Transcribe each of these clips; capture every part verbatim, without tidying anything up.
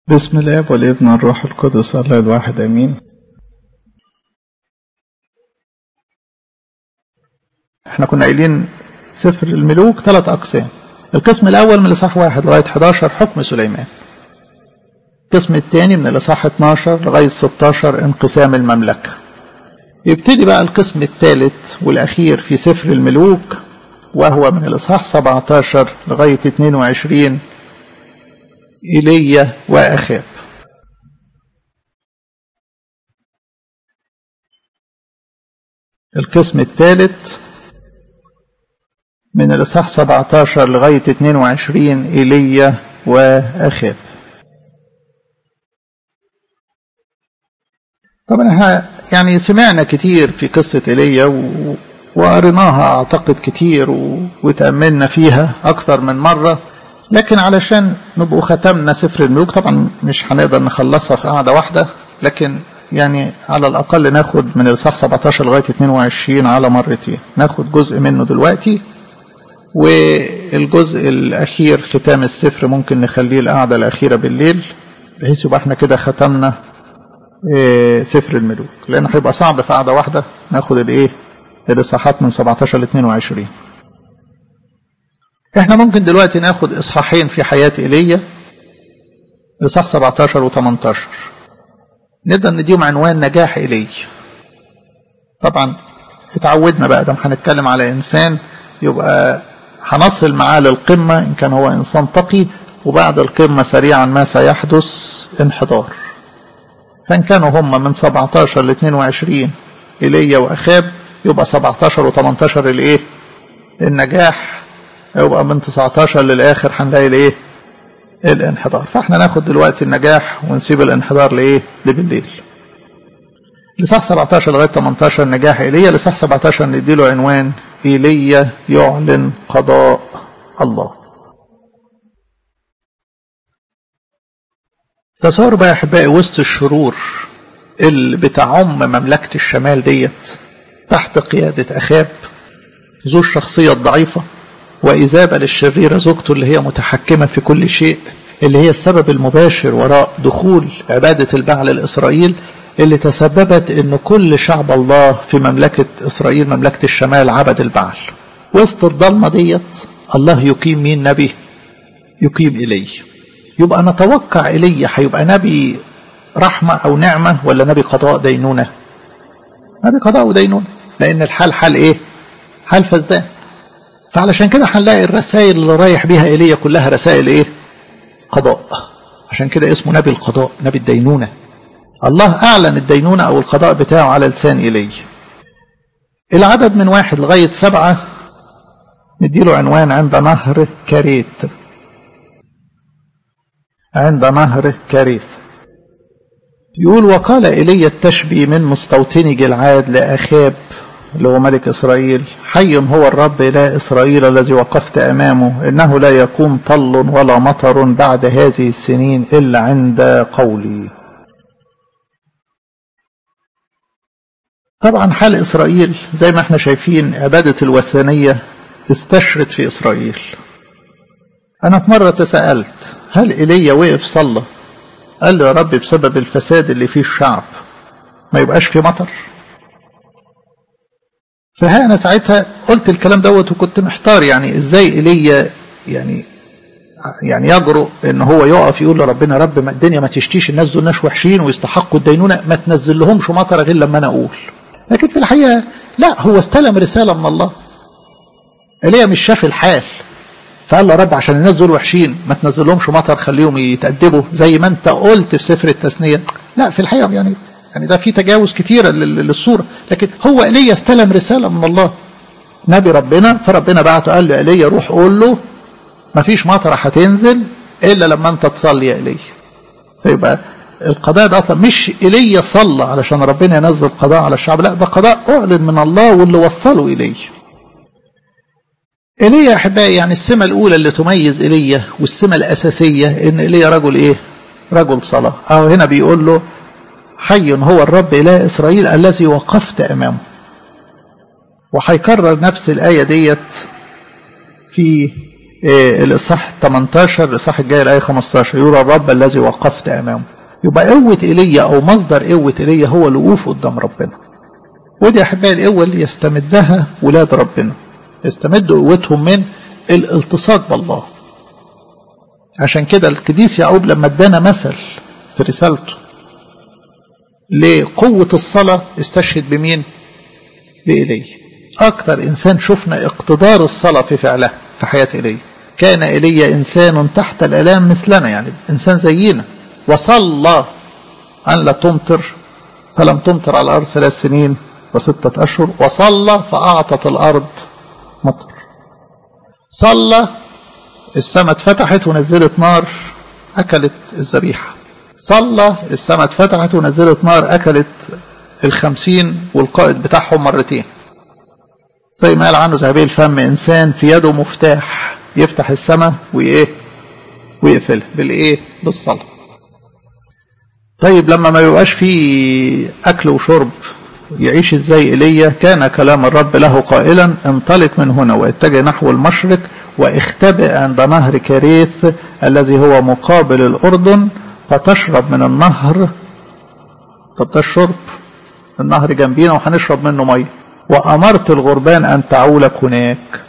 بسم الله والابن الروح القدس الله الواحد امين. احنا كنا قايلين سفر الملوك ثلاث اقسام. القسم الاول من الاصحاح واحد لغايه حداشر حكم سليمان. القسم الثاني من الاصحاح اتناشر لغايه ستاشر انقسام المملكه. يبتدي بقى القسم الثالث والاخير في سفر الملوك وهو من الاصحاح سبعتاشر لغايه اتنين وعشرين إيليا وأخاب. القسم الثالث من الإصحاح سبعتاشر لغاية اتنين وعشرين إيليا وأخاب. طبعا احنا يعني سمعنا كتير في قصة إيليا و... وقريناها أعتقد كتير و... وتأملنا فيها أكثر من مرة، لكن علشان نبقوا ختمنا سفر الملوك طبعا مش هنقدر نخلصها في قعدة واحدة، لكن يعني على الأقل ناخد من الإصحاح سبعتاشر لغاية اتنين وعشرين على مرتين، ناخد جزء منه دلوقتي والجزء الأخير ختام السفر ممكن نخليه القعدة الأخيرة بالليل بحيث يبقى احنا كده ختمنا سفر الملوك، لأن هيبقى صعب في قعدة واحدة ناخد الايه الإصحاحات من سبعتاشر ل اتنين وعشرين. احنا ممكن دلوقتي ناخد اصحاحين في حياة ايليا، اصحاح سبعتاشر و تمنتاشر، نقدر نديهم عنوان نجاح ايليا. طبعا اتعودنا بقى ده هنتكلم على انسان يبقى هنصل معاه للقمة ان كان هو انسان تقي، وبعد القمة سريعا ما سيحدث انحدار. فان كانوا هم من سبعتاشر ل اتنين وعشرين ايليا واخاب، يبقى سبعتاشر و تمنتاشر الايه النجاح، يبقى من تسعتاشر للآخر هنلاقي الايه الانحدار. فاحنا ناخد دلوقتي النجاح ونسيب الانحدار لايه لبالليل. لصح سبعتاشر لغايه تمنتاشر نجاح ايليا، لصح سبعتاشر نديله عنوان ايليا يعلن قضاء الله. تصوروا بقى يا احبائي وسط الشرور اللي بتعم مملكه الشمال ديت تحت قياده اخاب ذو الشخصيه الضعيفه وإيزابل الشريرة زوجته اللي هي متحكمة في كل شيء، اللي هي السبب المباشر وراء دخول عبادة البعل لإسرائيل، اللي تسببت ان كل شعب الله في مملكة إسرائيل مملكة الشمال عبد البعل. وسط الضلمة ديت الله يقيم مين نبي؟ يقيم إيليا. يبقى نتوقع إيليا هيبقى نبي رحمة أو نعمة ولا نبي قضاء دينونة؟ نبي قضاء ودينونة، لأن الحال حال إيه؟ حال فسدان. فعلشان كده هنلاقي الرسائل اللي رايح بيها ايليا كلها رسائل ايه؟ قضاء. عشان كده اسمه نبي القضاء، نبي الدينونة. الله اعلن الدينونة او القضاء بتاعه على لسان ايليا. العدد من واحد لغاية سبعة نديله عنوان عند نهر كريت. عند نهر كريت يقول: وقال ايليا التشبي من مستوطني جلعاد لأخاب اللي هو ملك إسرائيل: حي هو الرب إله إسرائيل الذي وقفت أمامه، إنه لا يكون طل ولا مطر بعد هذه السنين إلا عند قولي. طبعا حال إسرائيل زي ما احنا شايفين عبادة الوثنية استشرت في إسرائيل. أنا في مرة تسألت هل إيليا وقف صلى قال له يا رب بسبب الفساد اللي فيه الشعب ما يبقاش في مطر؟ فها أنا ساعتها قلت الكلام دوت وكنت محتار، يعني إزاي إيليا يعني يعني يجرؤ إن هو يقف يقول لربنا رب ما الدنيا ما تشتيش، الناس دول ناس وحشين ويستحقوا الدينونة، ما تنزل لهمش مطر غير لما أنا أقول. لكن في الحقيقة لا، هو استلم رسالة من الله. إيليا مش شاف الحال فقال له رب عشان الناس دول وحشين ما تنزل لهمش مطر، خليهم يتأدبوا زي ما أنت قلت في سفر التثنية. لا، في الحقيقة يعني يعني ده في تجاوز كتيرة للصورة، لكن هو إيليا استلم رسالة من الله نبي ربنا، فربنا بعته قال له إيليا روح قول له ما فيش مطرة هتنزل إلا لما أنت تصلي يا إيليا. فيبقى القضاء ده أصلا مش إيليا صلى علشان ربنا ينزل قضاء على الشعب، لا ده قضاء أعلن من الله واللي وصله إيليا. إيليا أحبائي يعني السمة الأولى اللي تميز إيليا والسمة الأساسية إن إيليا رجل إيه؟ رجل صلاة. أو هنا بيقول له حي هو الرب إله إسرائيل الذي وقفت أمامه. وهيكرر نفس الآية ديت في إيه الإصحاح ثمانية عشر الإصحاح الجاي الآية خمسة عشر يرى الرب الذي وقفت أمامه. يبقى قوة إيليا أو مصدر قوة إيليا هو الوقوف قدام ربنا. ودي أحبائي القوة اللي يستمدها ولاد ربنا، يستمدوا قوتهم من الالتصاق بالله. عشان كده القديس يعقوب لما ادانا مثل في رسالته لقوة الصلاة استشهد بمين؟ بإيليا. أكتر إنسان شفنا اقتدار الصلاة في فعلها في حياة إيليا. كان إيليا إنسان تحت الآلام مثلنا، يعني إنسان زينا، وصلى أن لا تمطر فلم تمطر على الأرض ثلاث سنين وستة أشهر، وصلى فأعطت الأرض مطر. صلى السماء اتفتحت ونزلت نار أكلت الذبيحة. صلى السماء اتفتحت ونزلت نار أكلت الخمسين والقائد بتاعهم مرتين. زي ما قال عنه ذهبي الفم، إنسان في يده مفتاح يفتح السماء وإيه ويقفلها بالإيه؟ بالصلاة. طيب لما ما يبقاش فيه أكل وشرب يعيش إزاي إيليا؟ كان كلام الرب له قائلا انطلق من هنا واتجه نحو المشرق واختبئ عند نهر كريث الذي هو مقابل الأردن فتشرب من النهر. طب ده الشرب، النهر جنبينا وهنشرب منه مية. وأمرت الغربان أن تعولك هناك.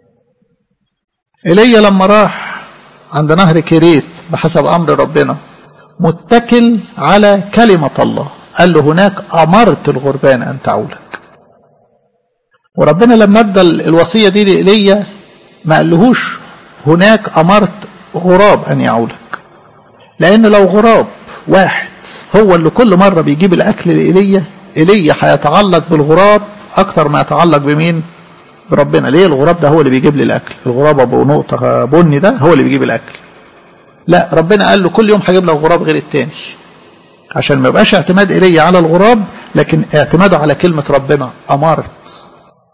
إيليا لما راح عند نهر كريث بحسب أمر ربنا متكل على كلمة الله، قال له هناك أمرت الغربان أن تعولك. وربنا لما ادى الوصية دي لإيليا ما قالهوش هناك أمرت غراب أن يعولك، لأن لو غراب واحد هو اللي كل مرة بيجيب الأكل لإيليا، إيليا هيتعلق بالغراب أكتر ما يتعلق بمين؟ بربنا. ليه؟ الغراب ده هو اللي بيجيب لي الأكل، الغراب أبو نقطة بني ده هو اللي بيجيب الأكل. لا، ربنا قال له كل يوم هجيب لك غراب غير التاني، عشان ما يبقاش اعتماد إيليا على الغراب لكن اعتماده على كلمة ربنا أمرت.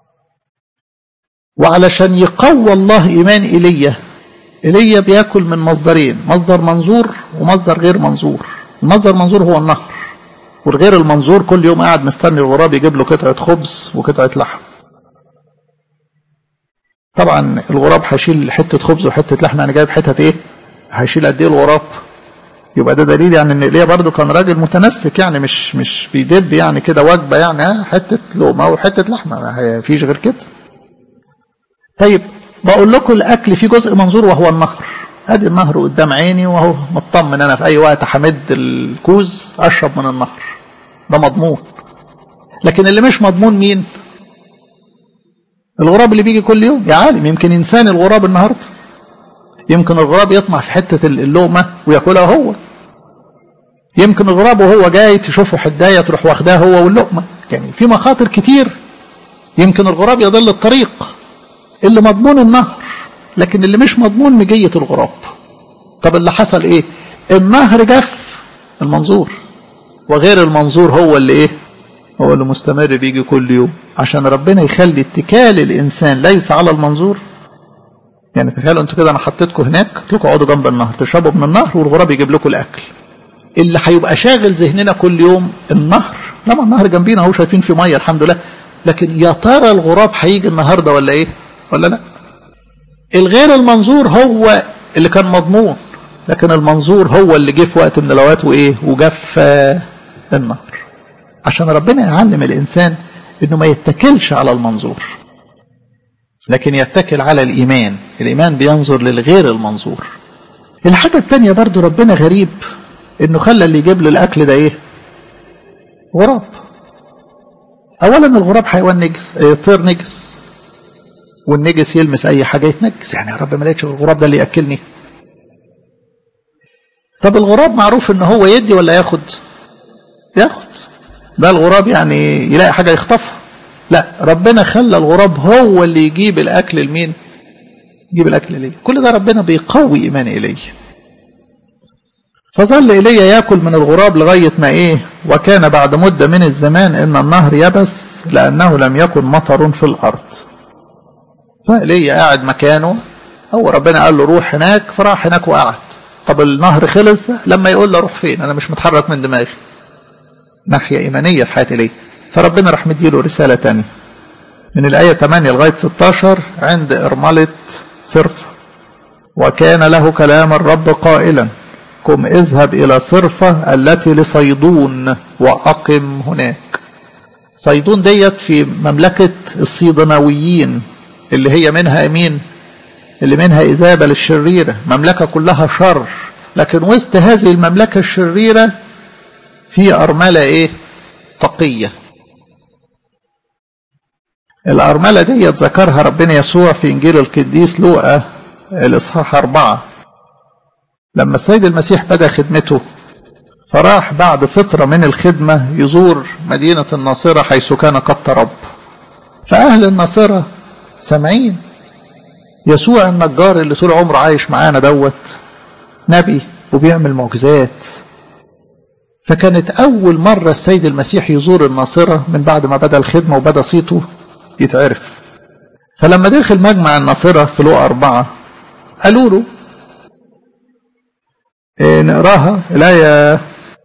وعلشان يقوى الله إيمان إيليا، إيليا بياكل من مصدرين، مصدر منظور ومصدر غير منظور. المصدر المنظور هو النهر، والغير المنظور كل يوم قاعد مستني الغراب يجيب له قطعة خبز وقطعة لحم. طبعا الغراب هيشيل حتة خبز وحتة لحم، يعني جايب حتة ايه؟ هيشيل قد ايه الغراب؟ يبقى ده دليل يعني ان ايليا برضه كان راجل متنسك، يعني مش مش بيدب يعني كده وجبه، يعني ها حته لقمه وحته لحمه، ما فيش غير كده. طيب بقول لكم الاكل فيه جزء منظور وهو النهر. ادي النهر قدام عيني وهو مطمن انا في اي وقت همد الكوز اشرب من النهر، ده مضمون. لكن اللي مش مضمون مين؟ الغراب اللي بيجي كل يوم. يا عالم يمكن انسان الغراب النهارده، يمكن الغراب يطمع في حته اللقمه وياكلها هو، يمكن الغراب وهو جاي تشوفه حدايه تروح واخداه هو واللقمه. يعني في مخاطر كتير، يمكن الغراب يضل الطريق. اللي مضمون النهر، لكن اللي مش مضمون مجيه الغراب. طب اللي حصل ايه؟ النهر جف المنظور، وغير المنظور هو اللي ايه؟ هو اللي مستمر بيجي كل يوم، عشان ربنا يخلي اتكال الانسان ليس على المنظور. يعني تخيلوا انتوا كده، انا حطيتكم هناك قلت لكم اقعدوا جنب النهر تشربوا من النهر والغراب يجيب لكم الاكل. اللي هيبقى شاغل ذهننا كل يوم النهر. لما النهر جنبينا اهو شايفين في ميه الحمد لله، لكن يا ترى الغراب هيجي النهارده ولا ايه؟ ولا لا؟ الغير المنظور هو اللي كان مضمون، لكن المنظور هو اللي جه في وقت من الاوقات وايه؟ وجف النهر. عشان ربنا يعلم الانسان انه ما يتكلش على المنظور، لكن يتكل على الإيمان. الإيمان بينظر للغير المنظور. الحاجة الثانية برضو ربنا غريب، إنه خلى اللي يجيب له الأكل ده إيه؟ غراب. أولا الغراب حيوان نجس، طير نجس، والنجس يلمس أي حاجة يتنجس. يعني يا رب ما لقيتش الغراب ده اللي يأكلني. طب الغراب معروف إن هو يدي ولا ياخد؟ ياخد. ده الغراب يعني يلاقي حاجة يخطفها. لا، ربنا خلى الغراب هو اللي يجيب الأكل لمين؟ يجيب الأكل إليه. كل ده ربنا بيقوي إيمان إليه. فظل إليه يأكل من الغراب لغاية ما إيه؟ وكان بعد مدة من الزمان إن النهر يبس لأنه لم يكن مطر في الأرض. فإليه قاعد مكانه، هو ربنا قال له روح هناك، فراح هناك وقعد. طب النهر خلص لما يقول له روح فين؟ أنا مش متحرك من دماغي. ناحية إيمانية في حياة إليه. فربنا راح مديله رسالة تانية من الآية ثمانية لغاية ستاشر عند إرملة صرف. وكان له كلام الرب قائلا قم اذهب إلى صرفة التي لصيدون وأقم هناك. صيدون ديت في مملكة الصيدناويين اللي هي منها مين؟ اللي منها إيزابل الشريرة، مملكة كلها شر. لكن وسط هذه المملكة الشريرة في أرملة إيه؟ تقية. الأرملة دي ذكرها ربنا يسوع في إنجيل القديس لوقا الإصحاح أربعة، لما السيد المسيح بدأ خدمته فراح بعد فترة من الخدمة يزور مدينة الناصرة حيث كان قد ترب. فأهل الناصرة سامعين يسوع النجار اللي طول عمره عايش معانا دوت نبي وبيعمل معجزات. فكانت أول مرة السيد المسيح يزور الناصرة من بعد ما بدأ الخدمة وبدأ صيته يتعرف. فلما دخل مجمع الناصرة في لوقا أربعة قالوا له إيه نقراها الآية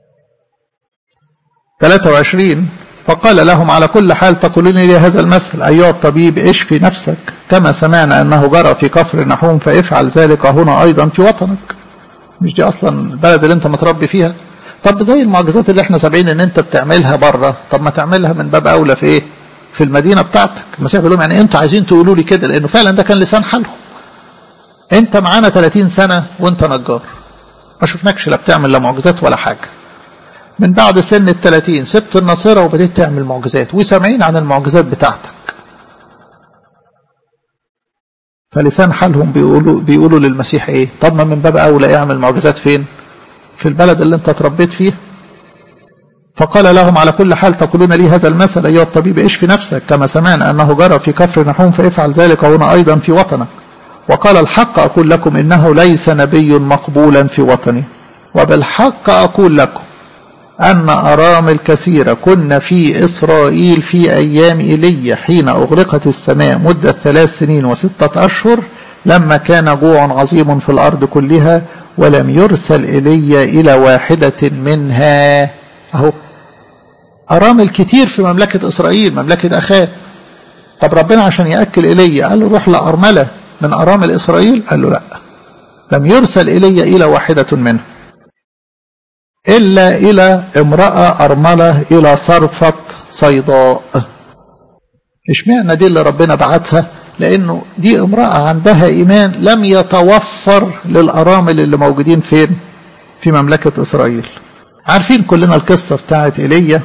ثلاثة وعشرين فقال لهم على كل حال تقولون لي هذا المثل أيها الطبيب اشفي نفسك كما سمعنا أنه جرى في كفر نحوم فافعل ذلك هنا أيضا في وطنك. مش دي أصلا البلد اللي أنت متربي فيها؟ طب زي المعجزات اللي احنا سابقين ان انت بتعملها بره، طب ما تعملها من باب أولى في ايه؟ في المدينة بتاعتك. المسيح بيقول لهم يعني انتوا عايزين تقولوا لي كده؟ لأنه فعلا ده كان لسان حالهم. انت معانا ثلاثين سنة وانت نجار، ما شفناكش لا بتعمل لا معجزات ولا حاجة. من بعد سن الثلاثين سبت الناصرة وبديت تعمل معجزات وسامعين عن المعجزات بتاعتك. فلسان حالهم بيقولوا بيقولوا للمسيح ايه؟ طب ما من باب اولى اعمل معجزات فين؟ في البلد اللي انت اتربيت فيه. فقال لهم على كل حال تقولون لي هذا المثل ايها الطبيب اشفي نفسك كما سمعنا انه جرى في كفر نحوم فافعل ذلك هنا ايضا في وطنك. وقال الحق اقول لكم انه ليس نبي مقبولا في وطنه. وبالحق اقول لكم أن أرامل كثيرة كنا في إسرائيل في أيام إيليا حين أغلقت السماء مدة ثلاث سنين وستة أشهر لما كان جوع عظيم في الأرض كلها ولم يرسل إيليا إلى واحدة منها. أهو أرامل كتير في مملكة إسرائيل مملكة أخاب. طب ربنا عشان يأكل إيليا قال له روح لأرملة من أرامل إسرائيل؟ قال له لا، لم يرسل إيليا إلى واحدة منها إلا إلى امرأة أرملة إلى صرفة صيداء. اشمعنى دي اللي ربنا بعتها؟ لأنه دي امرأة عندها إيمان لم يتوفر للأرامل اللي موجودين فين؟ في مملكة إسرائيل. عارفين كلنا القصة بتاعت إيليا،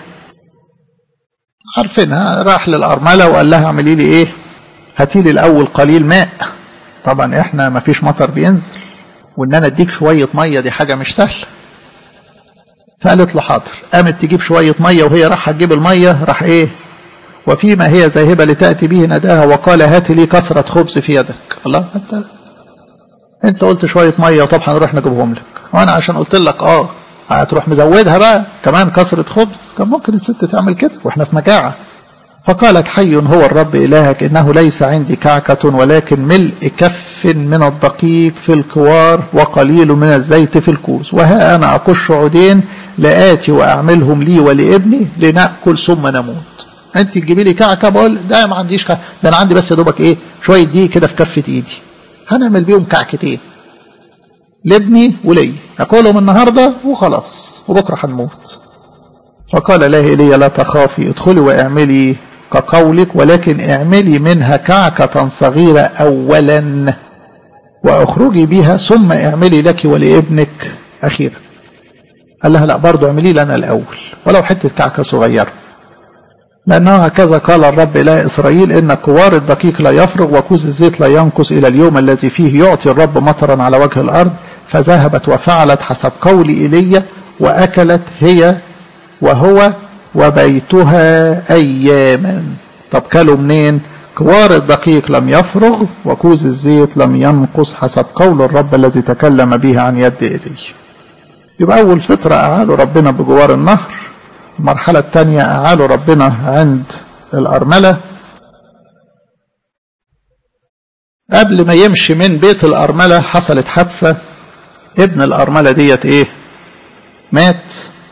عارفينها. راح للأرملة وقال لها اعملي لي إيه؟ هاتي لي الأول قليل ماء. طبعا إحنا ما فيش مطر بينزل، وإن أنا أديك شوية مية دي حاجة مش سهلة. فقالت له حاضر. قامت تجيب شوية مية وهي راح تجيب المية راح ايه؟ وفيما هي ذاهبة لتأتي به نداها وقال هات لي كسرة خبز في يدك. الله، انت انت قلت شوية مية وطبعا نروح نجيبهم لك، وانا عشان قلت لك اه هتروح مزودها بقى كمان كسرة خبز؟ كان ممكن الست تعمل كده واحنا في مجاعة. فقالت حي هو الرب إلهك إنه ليس عندي كعكة ولكن ملء كف من الدقيق في الكوار وقليل من الزيت في الكوز، وها أنا أقش عودين لآتي وأعملهم لي ولابني لنأكل ثم نموت. أنت تجيبي لي كعكة؟ بقول ده ما عنديش كعكة، ده أنا عندي بس يا دوبك إيه شوية دي كده في كفة إيدي، هنعمل بيهم كعكتين لابني ولي ناكلهم النهارده وخلاص وبكرة هنموت. فقال له إيليا لا تخافي ادخلي واعملي كقولك ولكن اعملي منها كعكة صغيرة أولا وأخرجي بها ثم اعملي لك ولابنك أخيرا. قال لها لا برضو اعملي لنا الأول ولو حتة كعكة صغيرة، لأنه هكذا قال الرب إله إسرائيل إن كوار الدقيق لا يفرغ وكوز الزيت لا ينقص إلى اليوم الذي فيه يعطي الرب مطرا على وجه الأرض. فذهبت وفعلت حسب قول إيليا وأكلت هي وهو وبيتها أياما. طب كلوا منين؟ كوار الدقيق لم يفرغ وكوز الزيت لم ينقص حسب قول الرب الذي تكلم به عن يد إيليا. يبقى أول فترة أعالوا ربنا بجوار النهر، المرحلة الثانية أعالوا ربنا عند الأرملة. قبل ما يمشي من بيت الأرملة حصلت حادثة، ابن الأرملة ديت إيه؟ مات.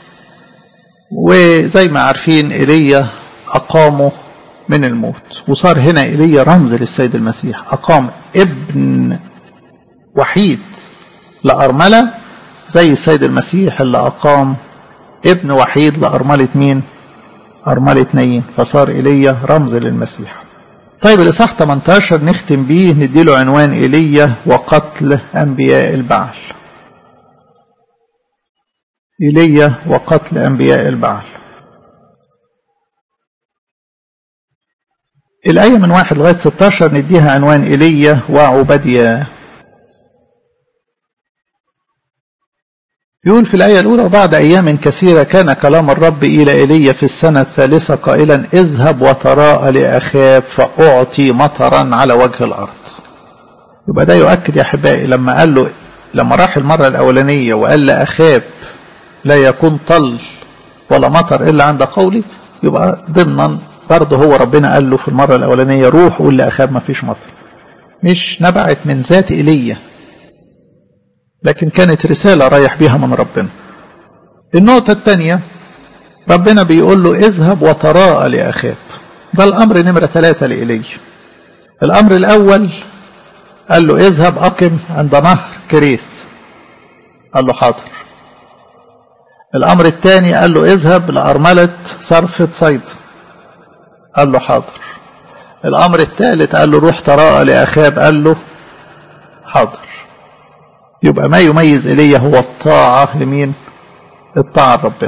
وزي ما عارفين إيليا أقامه من الموت، وصار هنا إيليا رمز للسيد المسيح. أقام ابن وحيد لأرملة، زي السيد المسيح اللي أقام ابن وحيد لأرملة مين؟ أرملة نايين، فصار إيليا رمز للمسيح. طيب الإصحاح ثمانية عشر نختم بيه، نديله عنوان إيليا وقتل أنبياء البعل. إيليا وقتل أنبياء البعل. الآية من واحد لغاية ستة عشر نديها عنوان إيليا وعبديا. يقول في الآية الأولى: وبعد أيام كثيرة كان كلام الرب إلى إيليا في السنة الثالثة قائلا: اذهب وتراءى لأخاب فأعطي مطرا على وجه الأرض. يبقى ده يؤكد يا أحبائي لما قال له، لما راح المرة الأولانية وقال لأخاب لا يكون طل ولا مطر إلا عند قولي، يبقى ضمنا برضه هو ربنا قال له في المرة الأولانية روح قول لأخاب ما فيش مطر. مش نبعت من ذات إيليا، لكن كانت رسالة رايح بيها من ربنا. النقطة الثانية ربنا بيقول له اذهب وتراءى لأخاب. ده الأمر نمرة ثلاثة لإيليا. الأمر الأول قال له اذهب أقم عند نهر كريث، قال له حاضر. الأمر الثاني قال له اذهب لأرملة صرفة صيد، قال له حاضر. الأمر الثالث قال له روح تراءى لأخاب، قال له حاضر. يبقى ما يميز إيليا هو الطاعة لمين؟ الطاعة لربنا.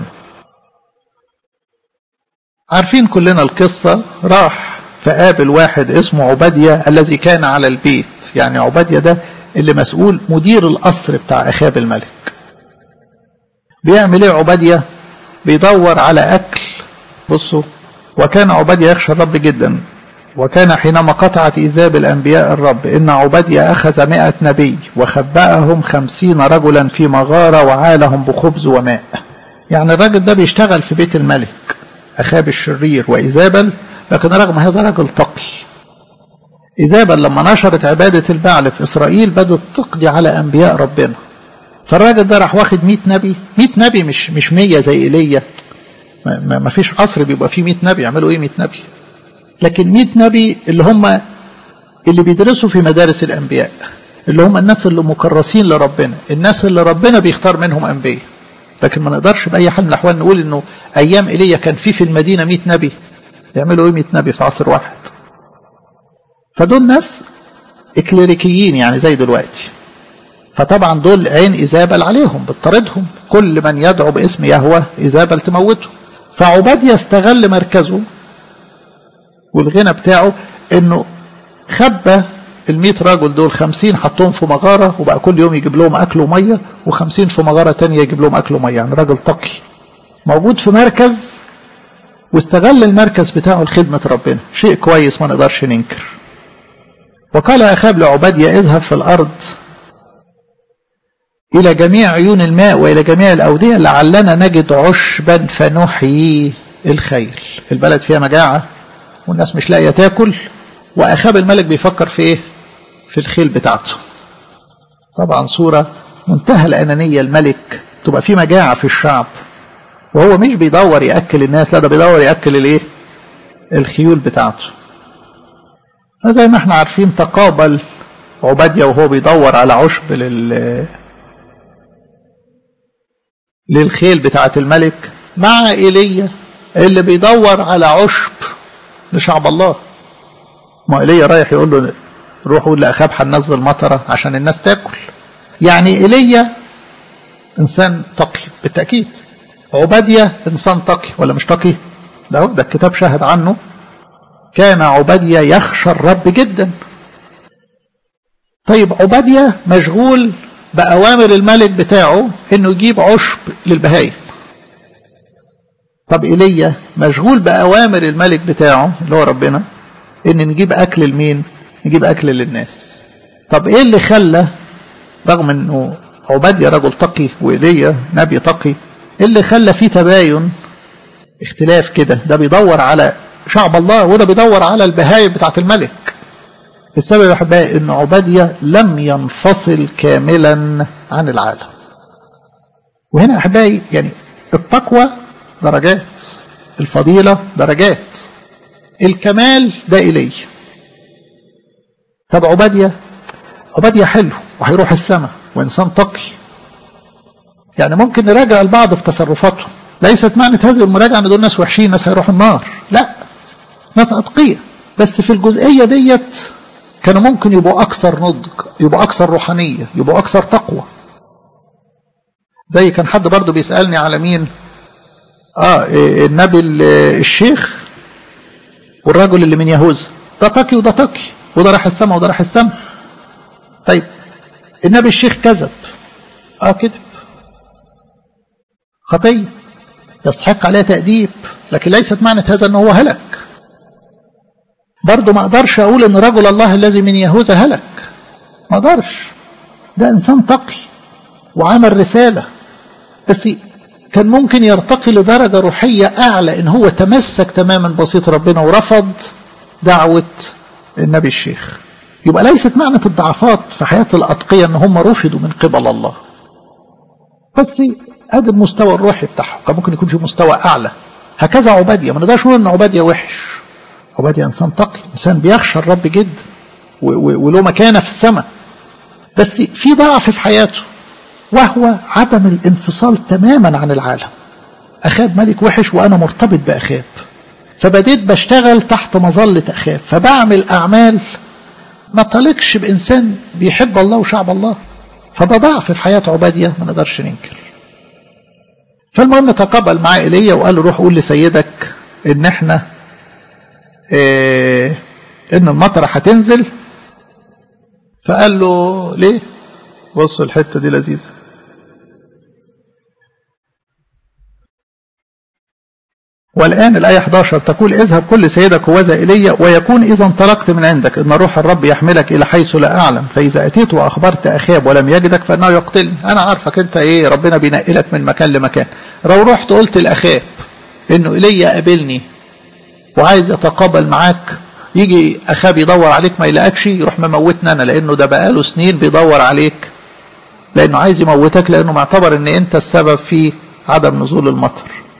عارفين كلنا القصة، راح فقابل واحد اسمه عبديا الذي كان على البيت. يعني عبديا ده اللي مسؤول مدير القصر بتاع أخاب الملك. بيعمل ايه عبديا؟ بيدور على أكل. بصوا، وكان عبديا يخشى الرب جدا، وكان حينما قطعت إيزابل أنبياء الرب إن عبديا أخذ مئة نبي وخبأهم خمسين رجلا في مغارة وعالهم بخبز وماء. يعني الراجل ده بيشتغل في بيت الملك أخاب الشرير وإيزابل، لكن رغم هذا راجل تقي. إيزابل لما نشرت عبادة البعل في إسرائيل بدأت تقضي على أنبياء ربنا. فالراجل ده راح واخد مئة نبي. مئة نبي مش مش مية زي إيليا. ما, ما فيش عصر بيبقى فيه مئة نبي. يعملوا إيه مئة نبي؟ لكن مئة نبي اللي هم اللي بيدرسوا في مدارس الأنبياء، اللي هم الناس اللي مكرسين لربنا، الناس اللي ربنا بيختار منهم أنبياء. لكن ما نقدرش بأي حال من الأحوال نقول إنه أيام إيليا كان في في المدينة مئة نبي. يعملوا إيه مئة نبي في عصر واحد؟ فدول ناس إكليريكيين يعني زي دلوقتي. فطبعا دول عين إيزابل عليهم بتطردهم، كل من يدعو باسم يهوه إيزابل تموته. فعبديا استغل مركزه والغنى بتاعه انه خبى المئة راجل دول، خمسين حطهم في مغارة وبقى كل يوم يجيب لهم اكل ومية، وخمسين في مغارة تانية يجيب لهم اكل ومية. يعني راجل تقي موجود في مركز، واستغل المركز بتاعه لخدمة ربنا. شيء كويس ما نقدرش ننكر. وقال أخاب لعبديا اذهب في الأرض إلى جميع عيون الماء وإلى جميع الأودية لعلنا نجد عشبا فنحيي الخيل. البلد فيها مجاعة والناس مش لاقيه تاكل، وأخاب الملك بيفكر في ايه؟ في الخيل بتاعته. طبعا صورة منتهى الأنانية. الملك تبقى في مجاعة في الشعب وهو مش بيدور يأكل الناس، لا ده بيدور يأكل الايه؟ الخيول بتاعته. فزي ما احنا عارفين تقابل عبديا وهو بيدور على عشب لل للخيل بتاعة الملك مع إيليا اللي بيدور على عشب لشعب الله. ما إيليا رايح يقول له روح قول لأخاب هننزل مطرة عشان الناس تاكل. يعني إيليا إنسان تقي بالتأكيد. عبديا إنسان تقي ولا مش تقي؟ ده ده الكتاب شاهد عنه. كان عبديا يخشى الرب جدا. طيب عبديا مشغول بأوامر الملك بتاعه إنه يجيب عشب للبهايم. طب إيليا مشغول بأوامر الملك بتاعه اللي هو ربنا إن نجيب أكل لمين؟ نجيب أكل للناس. طب إيه اللي خلى رغم إنه عبديا رجل تقي وإيليا نبي تقي، إيه اللي خلى فيه تباين اختلاف كده؟ ده بيدور على شعب الله وده بيدور على البهايم بتاعة الملك. السبب يا أحبائي إن عبديا لم ينفصل كاملا عن العالم. وهنا أحبائي يعني التقوى درجات، الفضيلة درجات، الكمال ده إليه. طب عبديا عبديا حلو وهيروح السماء وإنسان تقي. يعني ممكن نراجع البعض في تصرفاتهم، ليست معنى هذه المراجعة ان دول ناس وحشين ناس هيروحوا النار، لا، ناس أتقية، بس في الجزئية ديت كانوا ممكن يبقوا أكثر نضج، يبقوا أكثر روحانية، يبقوا أكثر تقوى. زي كان حد برضو بيسألني على مين؟ آه النبي الشيخ والرجل اللي من يهوذا، ده تقي وده تقي، وده راح السماء وده راح السماء. طيب النبي الشيخ كذب، آه كذب، خطية يستحق عليها تأديب، لكن ليست معنى هذا أنه هو هلك. برضو ما أقدرش أقول أن رجل الله الذي من يهوذا هلك، ما أقدرش، ده إنسان تقي وعمل رسالة، بس كان ممكن يرتقي لدرجة روحية أعلى إن هو تمسك تماما بوصية ربنا ورفض دعوة النبي الشيخ. يبقى ليست معنى الضعفات في حياة الأتقية أن هم رفضوا من قبل الله، بس هذا المستوى الروحي بتاعهم كان ممكن يكون في مستوى أعلى. هكذا عبادية، ما نقدرش نقول أن عبادية وحش، عبادية إنسان تقي، إنسان بيخشى الرب جدا وله مكانة في السماء، بس في ضعف في حياته وهو عدم الانفصال تماما عن العالم. أخاب ملك وحش وأنا مرتبط بأخاب، فبديت بشتغل تحت مظلة أخاب، فبعمل أعمال ما تليقش بإنسان بيحب الله وشعب الله، فده ضعف في حياة عبادية ما نقدرش ننكر. فالمهم تقابل معاه إيليا وقال له روح قول لسيدك إن إحنا إيه إن المطر هتنزل. فقال له ليه؟ بصوا الحتة دي لذيذة. والآن الآية إحدى عشر تقول اذهب كل سيدك هوذا إيليا، ويكون إذا انطلقت من عندك إن روح الرب يحملك إلى حيث لا أعلم، فإذا أتيت وأخبرت أخاب ولم يجدك فإنه يقتلني. أنا عارفك أنت إيه، ربنا بينقلك من مكان لمكان. لو رحت قلت لأخاب إنه إيليا قابلني وعايز يتقابل معاك، يجي أخاب يدور عليك ما يلاقكش، يروح مموتنا أنا، لأنه ده بقاله سنين بيدور عليك، لأنه عايز يموتك، لأنه معتبر أن أنت السبب في عدم نزول المطر.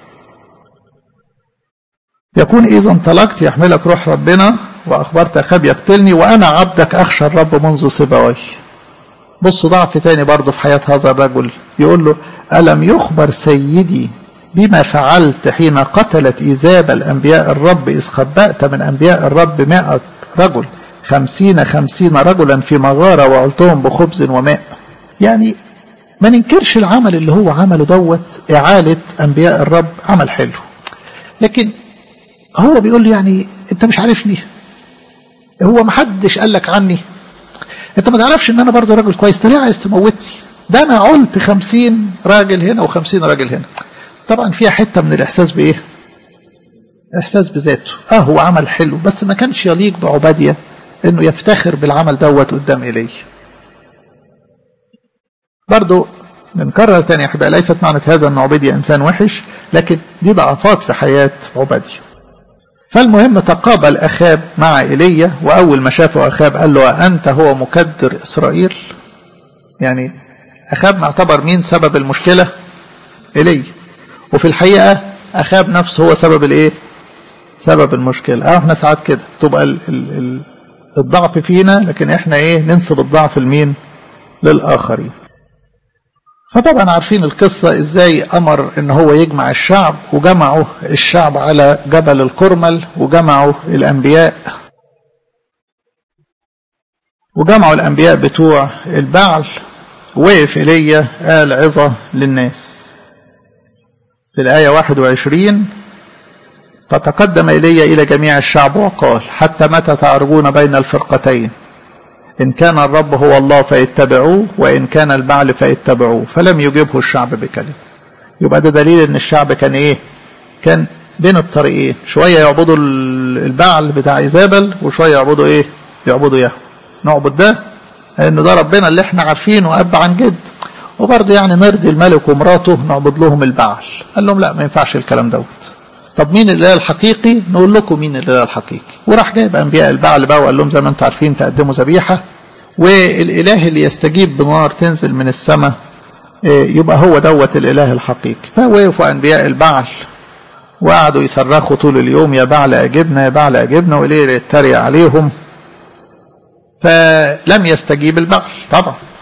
يكون إذا انطلقت يحملك روح ربنا وأخبرت أخاب يقتلني، وأنا عبدك أخشى الرب منذ صباوي. بص ضعف تاني برضه في حياة هذا الرجل، يقول له ألم يخبر سيدي بما فعلت حين قتلت إيزابل أنبياء الرب، إذ خبأت من أنبياء الرب مائة رجل خمسين خمسين رجلا في مغارة وعلتهم بخبز وماء. يعني ما ننكرش العمل اللي هو عمله دوت، إعالة أنبياء الرب عمل حلو، لكن هو بيقول لي يعني أنت مش عارفني، هو ما حدش قال لك عني، أنت ما تعرفش إن أنا برضو راجل كويس، ليه عايز تموتني؟ ده أنا قلت خمسين راجل هنا وخمسين راجل هنا. طبعا فيها حتة من الإحساس بإيه؟ إحساس بذاته. آه هو عمل حلو، بس ما كانش يليق بعبادية إنه يفتخر بالعمل دوت قدام إليه. برضو نكرر تاني يا أحبائي، ليست معنى هذا أن عبادية إنسان وحش، لكن دي ضعفات في حياة عبادية. فالمهم تقابل أخاب مع إيليا، وأول ما شافه أخاب قال له أنت هو مكدر إسرائيل. يعني أخاب معتبر مين سبب المشكلة؟ إيليا، وفي الحقيقة أخاب نفسه هو سبب الإيه؟ سبب المشكلة. اه احنا ساعات كده تبقى ال ال ال الضعف فينا، لكن احنا ايه ننسب الضعف لمين؟ للآخرين. فطبعا عارفين القصة ازاي امر ان هو يجمع الشعب، وجمعوا الشعب على جبل الكرمل، وجمعوا الانبياء وجمعوا الانبياء بتوع البعل. وقف إيليا قال عظة للناس في الآية واحد وعشرين، فتقدم إيليا إلى جميع الشعب وقال حتى متى تعرجون بين الفرقتين؟ إن كان الرب هو الله فاتبعوه، وإن كان البعل فاتبعوه. فلم يجبه الشعب بكلمة. يبقى ده دليل ان الشعب كان ايه؟ كان بين الطريقين، شوية يعبدوا البعل بتاع إيزابل، وشوية يعبدوا ايه؟ يعبدوا يهوه. نعبد ده ان ده ربنا اللي احنا عارفينه اب عن جد، وبرضه يعني نرضي الملك ومراته نعبد لهم البعل. قال لهم لا، ما ينفعش الكلام دوت. طب مين الاله الحقيقي؟ نقول لكم مين الاله الحقيقي. وراح جايب انبياء البعل بقى وقال لهم زي ما انتم عارفين تقدموا ذبيحه، والاله اللي يستجيب بنار تنزل من السماء يبقى هو دوت الاله الحقيقي. فوقفوا انبياء البعل وقعدوا يصرخوا طول اليوم يا بعل اجبنا يا بعل اجبنا، وليه يتريق عليهم. فلم يستجيب البعل طبعا،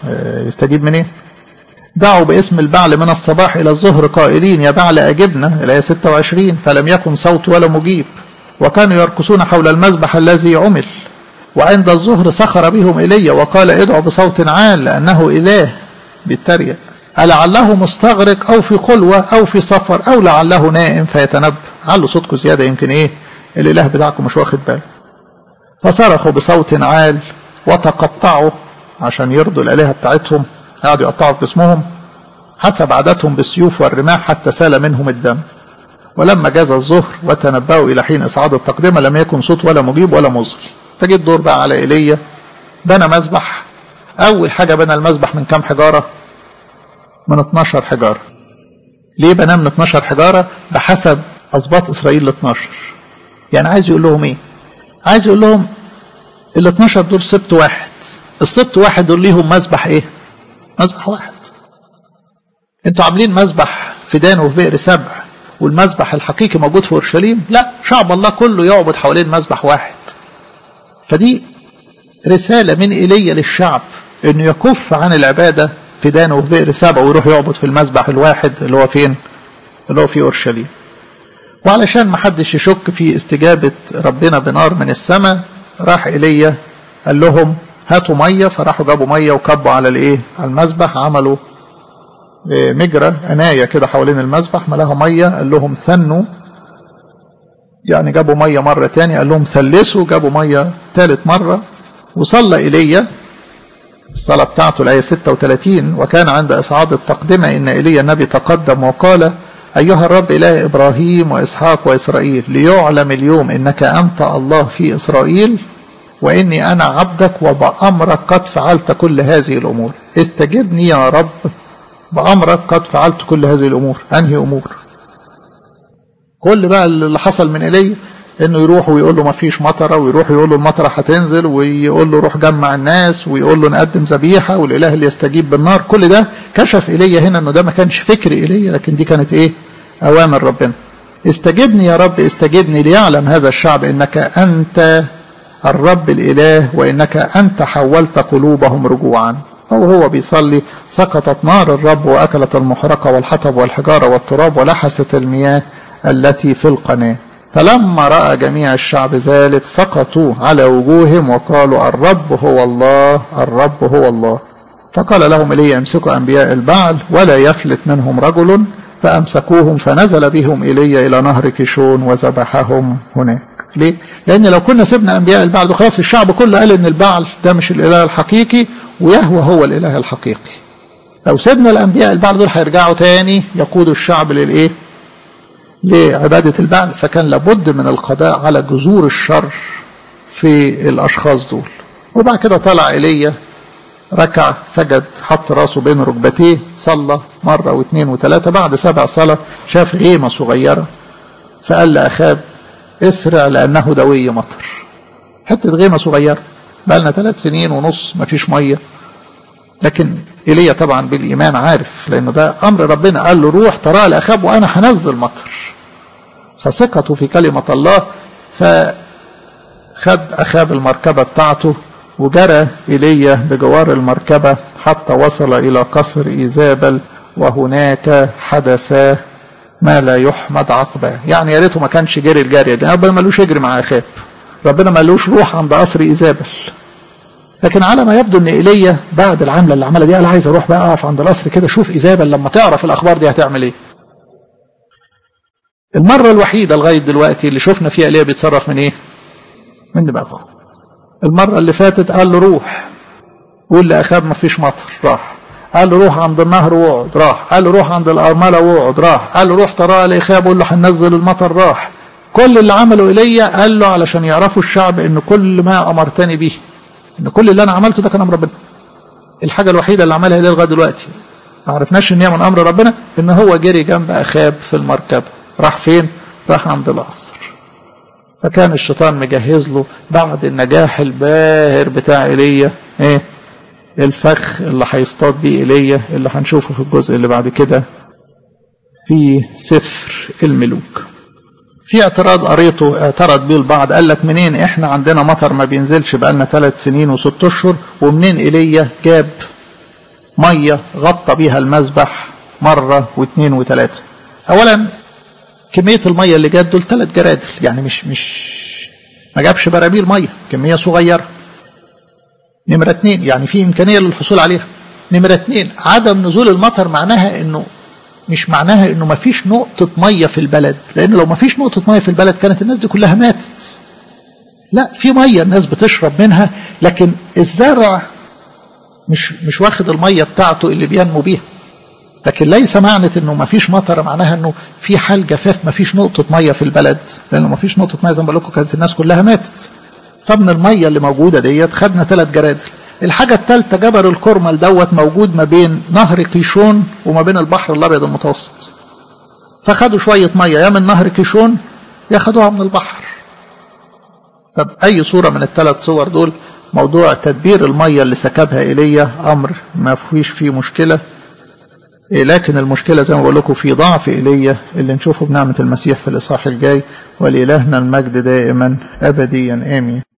يستجيب منين؟ دعوا باسم البعل من الصباح إلى الظهر قائلين يا بعل أجبنا، الآية ستة وعشرين، فلم يكن صوت ولا مجيب، وكانوا يرقصون حول المذبح الذي عمل. وعند الظهر سخر بهم إلي وقال ادعوا بصوت عال لأنه إله، بيتريق، ألعله مستغرق أو في خلوة أو في سفر أو لعله نائم فيتنبه. علوا صوتكم زيادة يمكن إيه الإله بتاعكم مش واخد باله. فصرخوا بصوت عال وتقطعوا عشان يرضوا الآلهة بتاعتهم، قعدوا يقطعوا بجسمهم حسب عادتهم بالسيوف والرماح حتى سال منهم الدم. ولما جاز الظهر وتنبأوا إلى حين إصعاد التقدمة لم يكن صوت ولا مجيب ولا مصغي. فجي الدور بقى على إيليا، بنى مذبح. أول حاجة بنى المذبح من كام حجارة؟ من اتناشر حجارة. ليه بناه من اتناشر حجارة؟ بحسب أسباط إسرائيل ال اتناشر. يعني عايز يقول لهم إيه؟ عايز يقول لهم ال اتناشر دول سبت واحد، السبت واحد دول ليهم مذبح إيه؟ مذبح واحد. انتوا عاملين مذبح في دان وفي بئر سبع والمذبح الحقيقي موجود في اورشليم؟ لا، شعب الله كله يعبد حوالين مذبح واحد. فدي رسالة من إيليا للشعب انه يكف عن العبادة في دان وفي بئر سبع ويروح يعبد في المذبح الواحد اللي هو فين؟ اللي هو في اورشليم. وعلشان ما حدش يشك في استجابة ربنا بنار من السماء، راح إيليا قال لهم هاتوا مية، فراحوا جابوا مية وكبوا على الايه؟ على المذبح. عملوا مجرى عناية كده حوالين المذبح ملاها مية، قال لهم ثنوا، يعني جابوا مية مرة تاني، قال لهم ثلثوا، جابوا مية ثالث مرة. وصلى إيليا الصلاة بتاعته الآية ستة وثلاثين، وكان عند إصعاد التقدمة إن إيليا النبي تقدم وقال أيها الرب إله إبراهيم وإسحاق وإسرائيل، ليعلم اليوم إنك أنت الله في إسرائيل، وإني أنا عبدك وبأمرك قد فعلت كل هذه الأمور. استجبني يا رب، بأمرك قد فعلت كل هذه الأمور. أنهي أمور؟ كل بقى اللي حصل من إيليا إنه يروح ويقول له ما فيش مطرة، ويروح يقول له المطرة هتنزل، ويقول له روح جمع الناس، ويقول له نقدم ذبيحة، والإله اللي يستجيب بالنار. كل ده كشف إيليا هنا إنه ده ما كانش فكر إيليا، لكن دي كانت إيه؟ أوامر ربنا. استجبني يا رب، استجبني ليعلم هذا الشعب إنك أنت الرب الإله، وإنك أنت حولت قلوبهم رجوعا. وهو بيصلي سقطت نار الرب وأكلت المحرقة والحطب والحجارة والتراب ولحست المياه التي في القناة. فلما رأى جميع الشعب ذلك سقطوا على وجوههم وقالوا الرب هو الله، الرب هو الله. فقال لهم إيليا امسكوا أنبياء البعل ولا يفلت منهم رجل، فأمسكوهم فنزل بهم إيليا إلى نهر كيشون وذبحهم هناك. ليه؟ لأن لو كنا سيبنا أنبياء البعل وخلاص الشعب كله قال إن البعل ده مش الإله الحقيقي ويهوى هو الإله الحقيقي. لو سيبنا الأنبياء البعل دول هيرجعوا تاني يقودوا الشعب للإيه؟ لعبادة البعل. فكان لابد من القضاء على جذور الشر في الأشخاص دول. وبعد كده طلع إيليا ركع سجد، حط راسه بين ركبتيه، صلى مرة واثنين وثلاثة. بعد سبع صلاة شاف غيمة صغيرة، فقال لأخاب اسرع لأنه دوي مطر. حتة غيمة صغيرة بقى لنا ثلاث سنين ونص ما فيش مية. لكن إيليا طبعا بالإيمان عارف، لأنه ده أمر ربنا، قال له روح ترى لأخاب وأنا هنزل مطر. فثقته في كلمة الله، فخد أخاب المركبة بتاعته وجرى إيليا بجوار المركبة حتى وصل إلى قصر إيزابل، وهناك حدث ما لا يحمد عقباه. يعني يا ريته ما كانش جري الجارية دي، ربنا مالوش يجري مع أخاب، ربنا مالوش روح عند قصر إيزابل. لكن على ما يبدو ان إيليا بعد العملة اللي عملها دي قال عايز اروح بقى اقف عند القصر كده اشوف إيزابل لما تعرف الاخبار دي هتعمل ايه. المرة الوحيدة لغاية دلوقتي اللي شفنا فيها إيليا بيتصرف من ايه؟ من دماغه. المرة اللي فاتت قال له روح قول لأخاب ما فيش مطر، راح. قال له روح عند النهر واقعد، راح. قال له روح عند الأرملة واقعد، راح. قال له روح ترى لأخاب قول له هننزل المطر، راح. كل اللي عمله إيليا قال له علشان يعرفوا الشعب ان كل ما امرتني به، ان كل اللي انا عملته ده كان امر ربنا. الحاجه الوحيده اللي عملها إيليا لغايه دلوقتي ما عرفناش ان هي من امر ربنا، ان هو جري جنب اخاب في المركبه. راح فين؟ راح عند القصر. فكان الشيطان مجهز له بعد النجاح الباهر بتاع إيليا ايه؟ الفخ اللي هيصطاد بيه إيليا، اللي هنشوفه في الجزء اللي بعد كده في سفر الملوك. في اعتراض قريته اعترض بيه البعض، قال لك منين احنا عندنا مطر ما بينزلش بقالنا ثلاث سنين وست اشهر، ومنين إيليا جاب مية غطى بيها المذبح مرة واثنين وثلاثة. اولا كمية المية اللي جات دول ثلاث جرادل، يعني مش مش ما جابش براميل مية، كمية صغيرة. نمرة اثنين يعني في امكانية للحصول عليها. نمرة اثنين عدم نزول المطر معناها انه مش معناها انه ما فيش نقطة مية في البلد، لان لو ما فيش نقطة مية في البلد كانت الناس دي كلها ماتت. لا، في مية الناس بتشرب منها، لكن الزرع مش مش واخد المية بتاعته اللي بينمو بيها. لكن ليس معنى انه ما فيش مطر معناها انه في حال جفاف ما فيش نقطة مية في البلد، لانه ما فيش نقطة مية زي ما بقول لكم كانت الناس كلها ماتت. فمن المية اللي موجودة ديت خدنا ثلاث جرادل. الحاجة الثالثة جبل الكرمل دوت موجود ما بين نهر كيشون وما بين البحر الابيض المتوسط، فخدوا شوية مية يا من نهر كيشون يا خدوها من البحر. فبأي صورة من الثلاث صور دول موضوع تدبير المية اللي سكبها إيليا أمر ما فيش فيه مشكلة، لكن المشكلة زي ما بقول لكم في ضعف إيليا اللي نشوفه بنعمة المسيح في الإصحاح الجاي. ولإلهنا المجد دائما أبديا آمين.